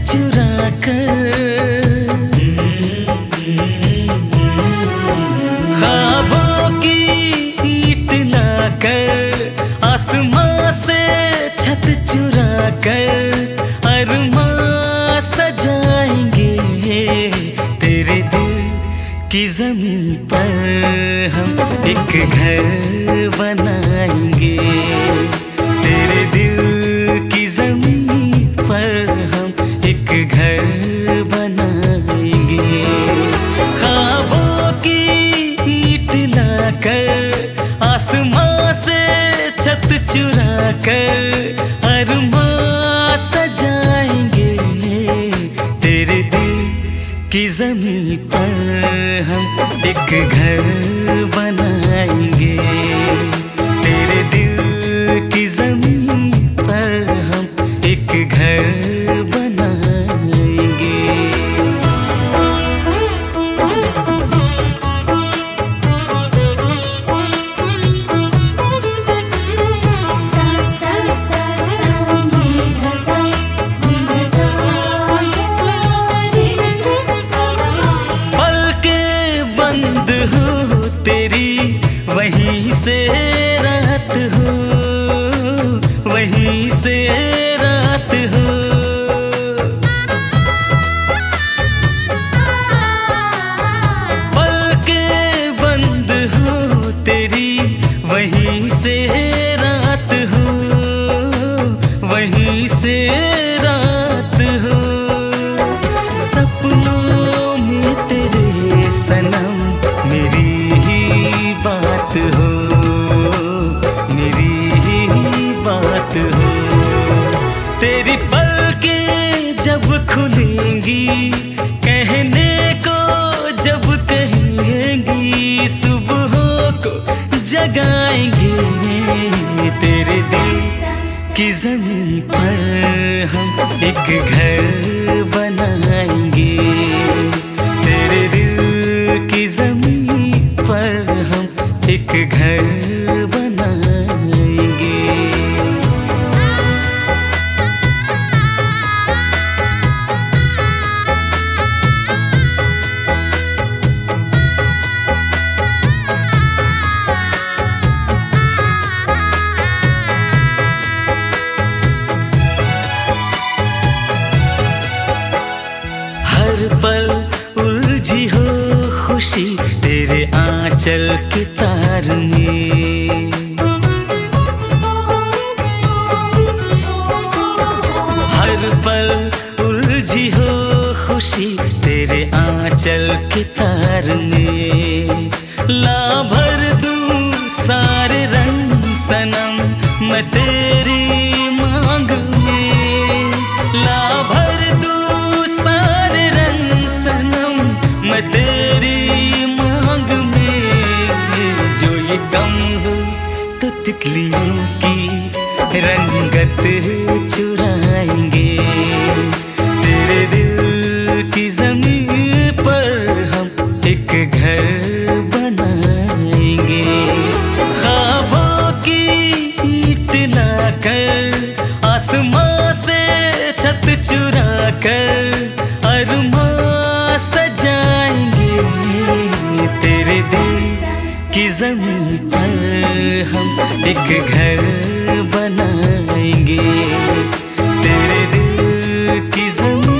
चुरा कर, ख्वाबों की ईंट लाकर, आसमां से छत चुरा कर अरमां सजाएंगे। तेरे दिल की ज़मीन पर हम एक घर बनाएंगे। तेरे दिल की ज़मीन पर हम एक घर बनाएंगे। ख्वाबों की ईंट लाकर, आसमां से छत चुरा कर अरमां सजाएंगे। तेरे दिल की ज़मीन पर हम एक घर बनाएंगे। तेरे दिल की ज़मीन पर हम एक घर बनाएंगे। तेरी वहीं से रात हो, वहीं से रात हो। पलकें बंद हो तेरी वहीं से रात हो, वहीं से रात हो। सपनों में तेरे सनम मेरी ही बात हो, मेरी ही बात हो। तेरी पलकें जब खुलेंगी, कहने को जब कहेंगी, सुबहों को जगाएंगे। तेरे दिल की ज़मीन पर हम एक घर बनाएंगे। तेरे दिल की ज़मीन पर हम एक घर बनाएंगे। हर पल उलझी हो खुशी तेरे आंचल के तार में। हर पल उलझी हो खुशी तेरे आंचल के तार में। ला भर दूं सारे रंग सनम मैं तेरी मांग में। ला भर दूं सारे रंग सनम मैं तेरी मांग में। जो ये गम हो तो तितलियों की रंगत चुराएंगे। तेरे दिल की ज़मीन पर हम एक घर बनाएंगे। ख्वाबों की ईंट लाकर, आसमां से छत चुरा कर अरमां सजाएंगे। तेरे दिल की ज़मीन पर हम एक घर बनाएंगे। तेरे दिल की ज़मीन